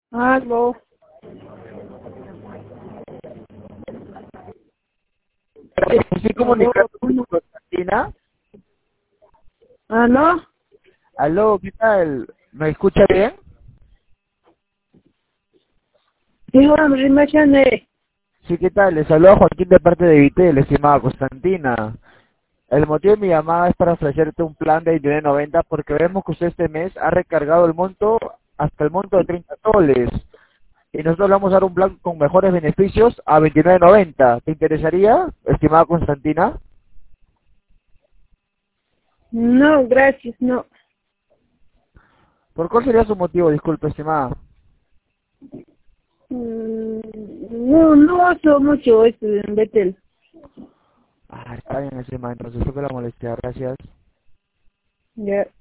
Aló, Estoy aló, comunicando con Constantina. aló, Aló, ¿qué tal? ¿Me escucha bien? dijo Rimachane. Sí, ¿qué tal? Les saluda Joaquín de parte de Vitel, estimada Constantina. El motivo de mi llamada es para ofrecerte un plan de 29.90 porque vemos que usted este mes ha recargado el monto hasta el monto de 30 soles. Y nosotros le vamos a dar un plan con mejores beneficios a 29.90. ¿Te interesaría, estimada Constantina? No, gracias, no. ¿Por cuál sería su motivo? Disculpe, estimada. Mm, No, no uso mucho esto en Betel. Está bien, estimada. Entonces, fue la molestia. Gracias. Ya.